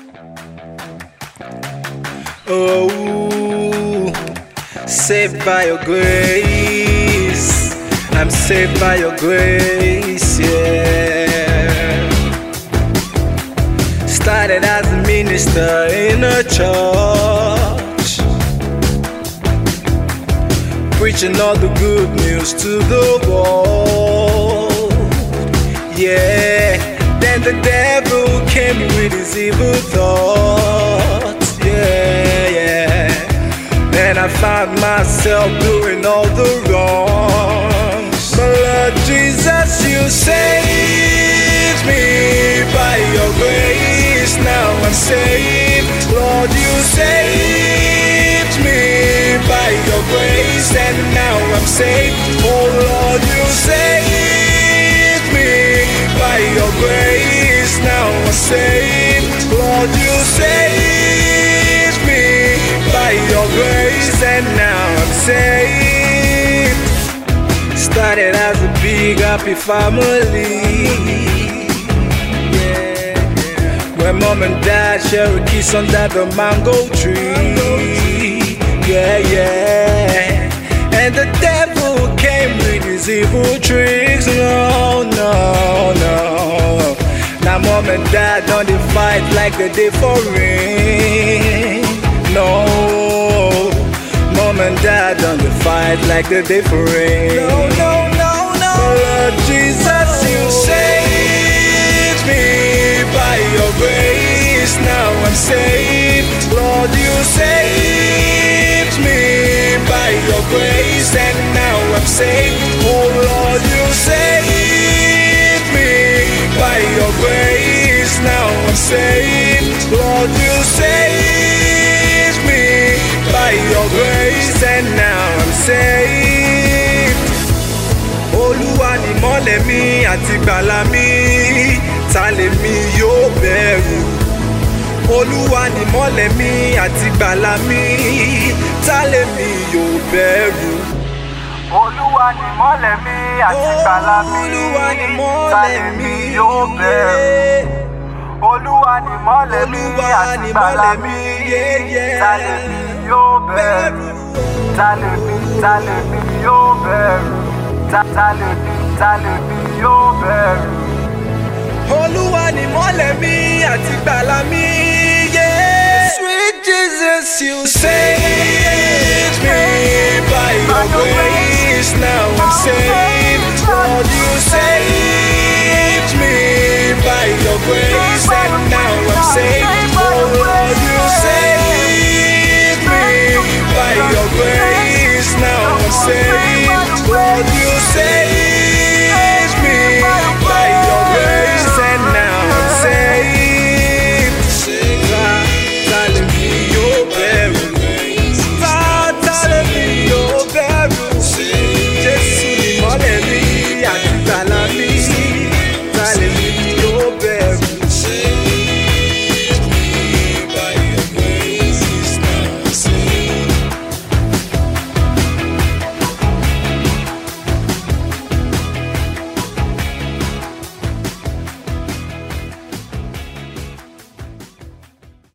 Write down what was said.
Oh, saved by your grace. I'm saved by your grace, yeah. Started as a minister in a church, preaching all the good news to the world, yeah. Then the devil came with his evil thoughts, yeah. Then I found myself doing all the wrongs. But Lord Jesus, you saved me by your grace. Now I'm saved. Lord, you saved me by your grace, and now I'm saved. Oh Lord, you saved me by your grace. Now I'm saved. Lord, you saved me by your grace, and now I'm saved. Started as a big happy family, yeah. When mom and dad share a kiss under the mango tree, yeah. And the devil came with his evil tricks, no. Now mom and dad don't they fight like they did for rain, no. Mom and dad don't they fight like they did for rain, no. Lord Jesus, you saved me by your grace. Now I'm saved. Lord, you saved me by your grace, and now I'm saved. Oh Lord, you saved me by your grace. Now I'm saved. Lord, you saved me by your grace, and now I'm saved. Olúwa ni mọ́lẹ̀ mi àti gbàlà mi, ta lèmi yóò bẹ̀rù. Olúwa ni mọ́lẹ̀ mi àti gbàlà mi, ta lèmi yóò bẹ̀rù. Olúwa ni mọ́lẹ̀ mi àti gbàlà mi, ta lèmi yóò bẹ̀rù. Olúwa ni mọ́lẹ̀ mi àti gbàlà mi, ta lèmi yóò bẹ̀rù. Ta lèmi yóò bẹ̀rù. Ta lèmi yóò bẹ̀rù. Olúwa ni mọ́lẹ̀ mi àti gbàlà mi, yeah. Sweet Jesus, you saved me by your grace. Now I'm saved.